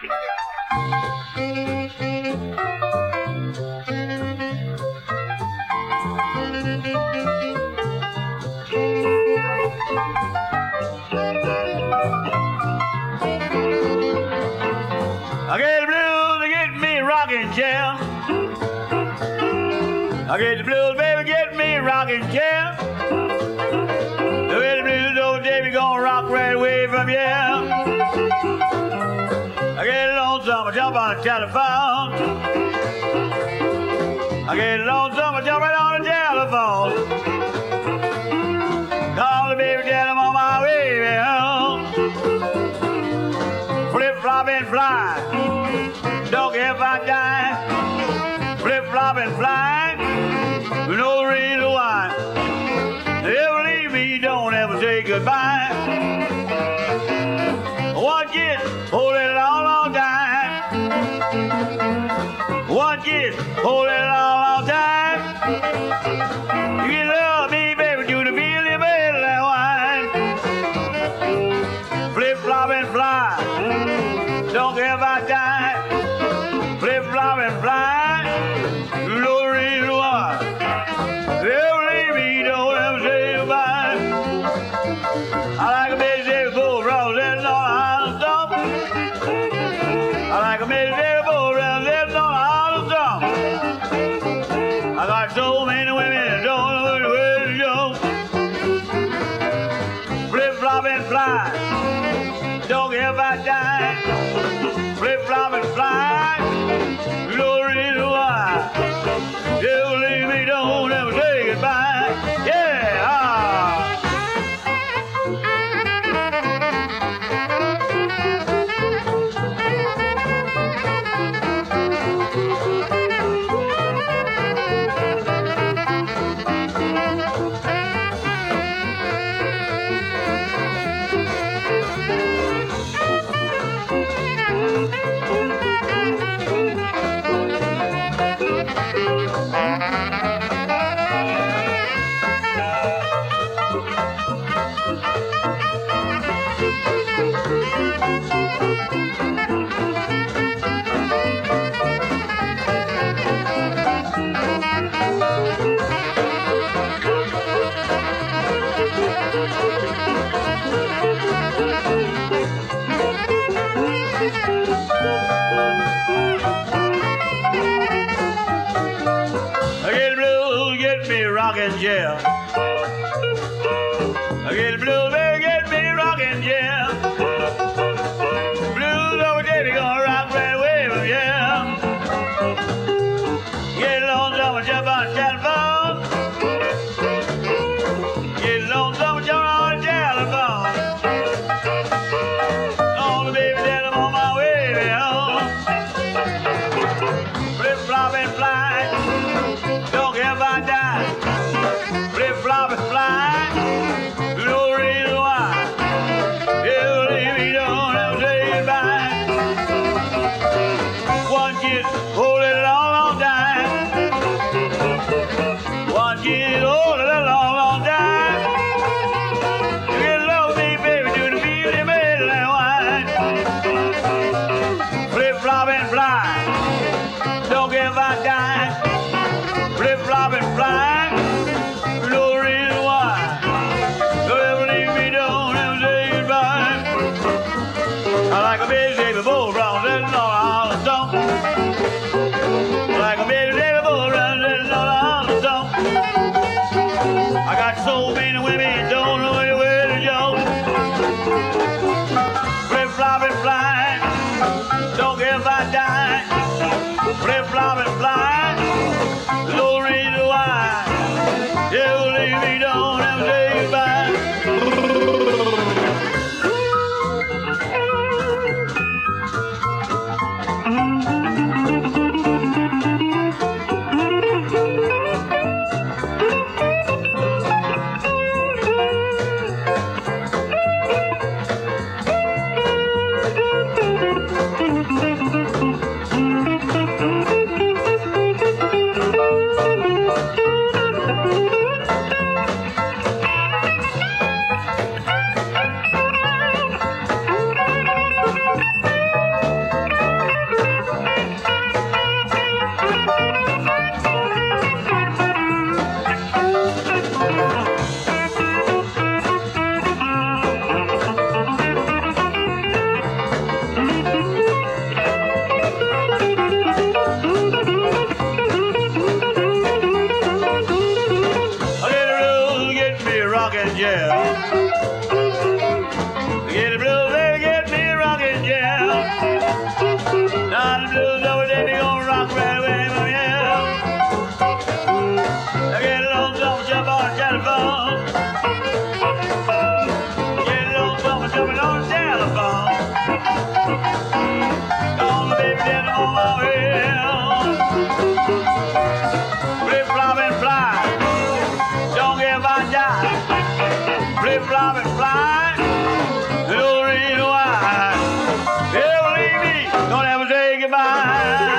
I get the blues to get me rocking chair. I get the blues, baby, get me rocking chair. The way the blues, old Davy, gonna rock right away from here. I get it lonesome, I jump on the telephone. I get it lonesome, I jump right on the telephone. Call the baby, tell him on my way home. Flip, flop, and fly. Don't care if I die. Flip, flop, and fly. You know the reason why. Never leave me, don't ever say goodbye. One kiss, hold it a long, long time. One kiss, hold it a long, long time. You can love me, baby, do the feeling better than wine. Flip, flop, and fly. Don't care if I die. Flip, flop, and fly. You know the reason why. Never leave me, don't ever say goodbye. I like a baby, baby, bull, roll, letting on the house dump. I like a baby, baby, bull, roll, letting on the house dump. I got so many women that don't know where to go. Flip, flop, and fly. Don't care if I die. Flip, flop, and fly. You know the reason why. Never leave me, don't ever say goodbye. Yeah! I get the blues, get me rockin' chair. I get the blues, baby, get me rockin' chair. Blues over there, we gonna rock right away from here. Get lonesome, I jump on the telephone. Get lonesome, I jump on the telephone. Oh, baby, tell him on my way home. Flip, flop, and fly. Don't care if I die. Flip, flop, and fly. You know the reason why. Never leave me, don't ever say goodbye. One kiss, hold it a long, long time. One kiss, hold it a long, long time. You can love me, baby, do the feeling better than wine. Flip, flop, and fly. Don't care if I die. Flip, flop, and fly. You know the reason why. Don't ever leave me, don't ever say goodbye. I like a baby, baby, bull, brown, letting on the house dump. I like a baby, baby, bull, brown, letting on the house dump. I got so many women, don't know where to go. Flip, flop, and fly. Don't care if I die. goodbye.